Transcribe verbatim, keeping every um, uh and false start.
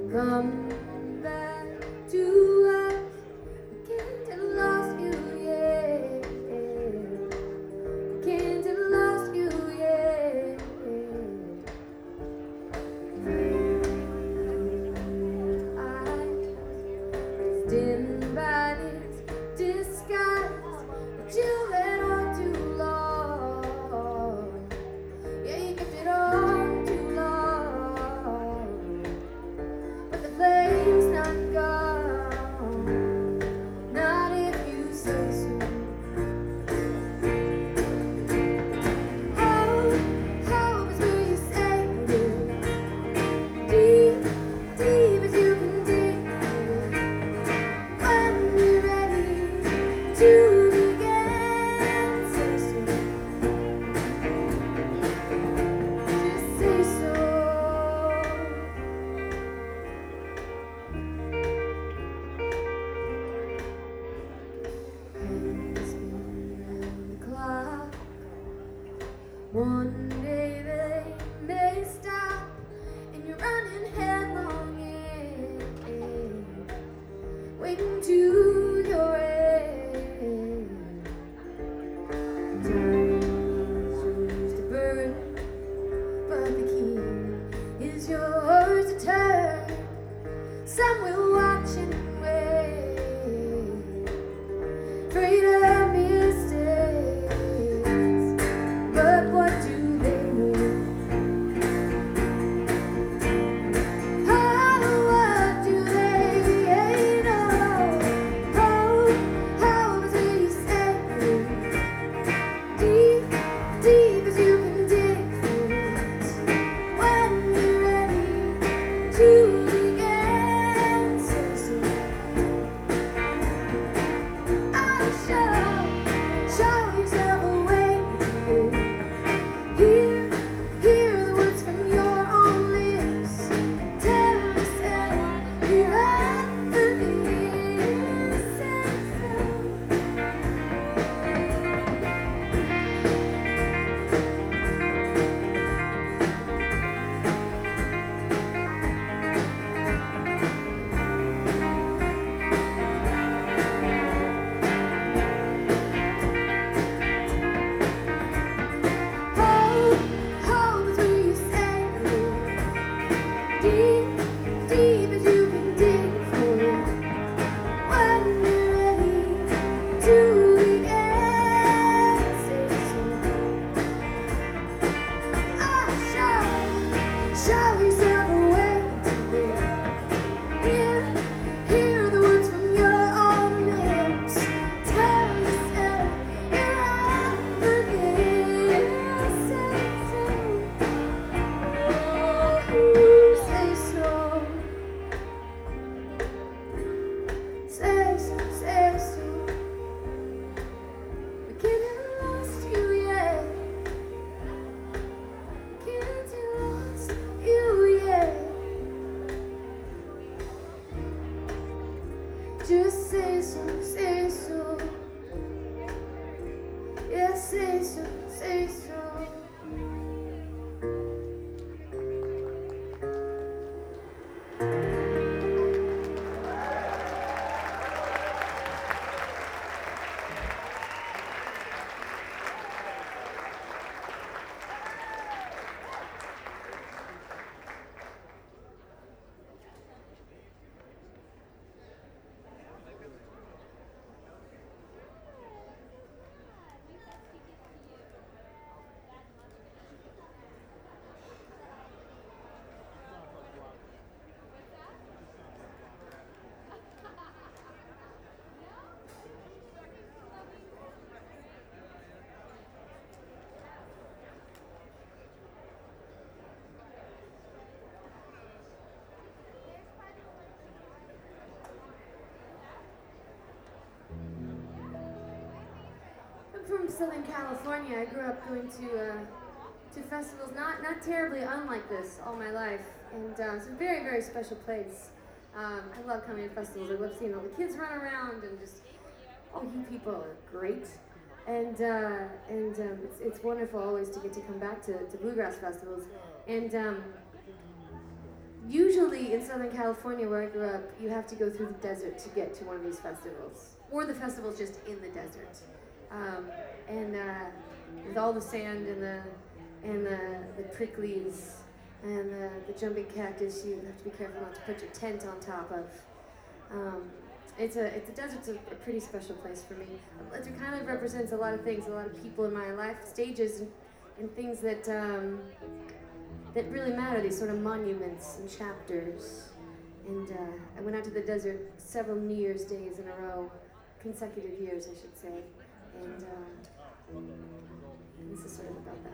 Come back to us. We can't have lost you yet. We can't have lost you yet. Eyes dimmed by this disguise that you let on too long. Yeah, you kept it on too long. But the flame's not gone, not if you say so. Hope, hope is where you say it. Deep, deep as you can dig. When you're ready to begin, say so. Just say so. Hands behind the clock. One day they may stop, and you're running headlong in, waiting to your end. Time shows to burn, but the key is yours to turn. Some will watch and wait, afraid of mistakes. But what do they know? Oh, what do they know? Oh, how is it you say deep, deep as you can dig for it. When you're ready to begin, say so. Oh, show, show yourself a way. Hear, hear the words from your own lips. Tell yourself you're at the end. Say so. Hope, hope is where you say deep, deep as you can dig for it. When you're ready to begin, say so. Oh, show, show yourself a way to live. Hear, hear the words from your own lips. Tell yourself you're at the end. Say so. Oh, say so. Say so, say so. We can't have lost you yet. Can't have lost you yet. Just say so, say so. Yeah, say so, say so. I'm from Southern California. I grew up going to uh, to festivals, not not terribly unlike this, all my life, and uh, it's a very very special place. Um, I love coming to festivals. I love seeing all the kids run around and just, oh, you people are great. And uh, and um, it's it's wonderful always to get to come back to, to bluegrass festivals. And um, usually in Southern California, where I grew up, you have to go through the desert to get to one of these festivals, or the festival's just in the desert. Um, and uh, with all the sand and the and the, the pricklies and the, the jumping cactus, you have to be careful not to put your tent on top of. Um, it's a it's a desert's a, a pretty special place for me. It kind of represents a lot of things, a lot of people in my life, stages, and, and things that um, that really matter. These sort of monuments and chapters. And uh, I went out to the desert several New Year's days in a row, consecutive years, I should say. And uh, this is sort of about that.